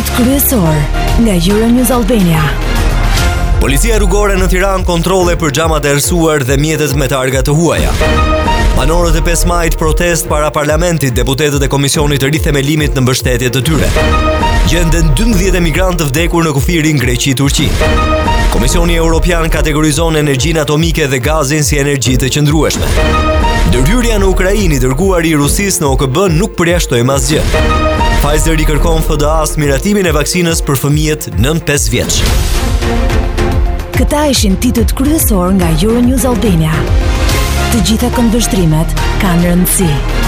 kryesor nga Euronews Albania. Policia rrugore në Tiranë kontrolle për xhamat e errësuar dhe mjetet me targa të huaja. Banorët e 5 majit protest para parlamentit, deputetët e komisionit të rithemelimit në mbështetje të tyre. Gjenden 12 emigrantë të vdekur në kufirin Greqi-Turqi. Komisioni Evropian kategorizon energjinë atomike dhe gazin si energji të qëndrueshme. Ndërhyrja në Ukrainë i dërguar i Rusisë në OKB nuk përjashtoi asgjë. Pfizer i kërkon FDA-s miratimin e vaksinës për fëmijët nën 5 vjeç. Këta ishin titujt kryesor nga Euronews Albania. Të gjitha këndvështrimet kanë rëndësi.